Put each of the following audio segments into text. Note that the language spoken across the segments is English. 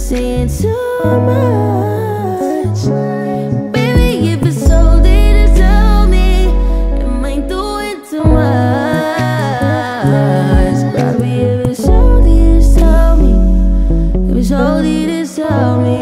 saying too much. Baby, if it's so deep, just tell me, am I doing too much? Probably if it's so deep, just tell me. If it's so deep, just tell me.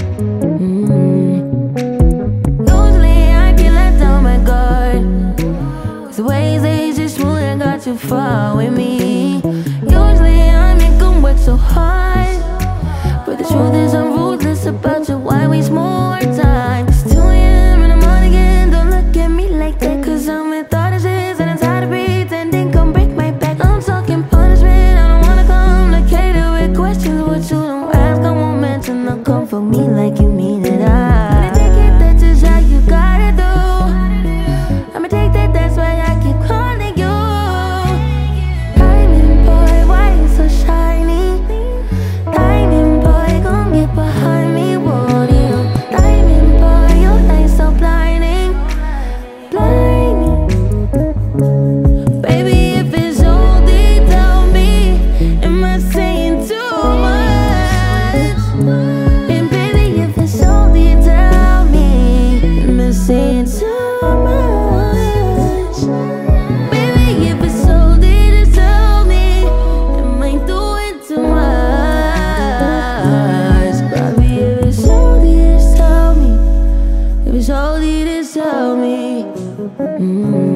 Usually I get let down my guard, 'cause the ways they just wouldn't got too far with me. Usually I make them work so hard, but the truth is I'm ruthless about you. Why waste more time? It's 2 a.m. and I'm on again. Don't look at me like that, 'cause I'm with all this is and I'm tired of pretending. Come break my back. I'm talking punishment. I don't wanna complicate it with questions. What you don't ask, I won't mention. I'll come for me like you mean it. I'ma take it, that's just how you gotta do. I'ma take that, that's why I keep calling you. Diamond boy, why you so shiny? Diamond boy, gon' get behind me, won't you? Diamond boy, your light so blinding, blinding. Baby, if it's only, tell me, am I saying too much? And baby, if it's only, tell me, am I saying too much? Baby, if it's only, just tell me, am I doing too much? Probably if it's only, just tell me. If it's only, just tell me.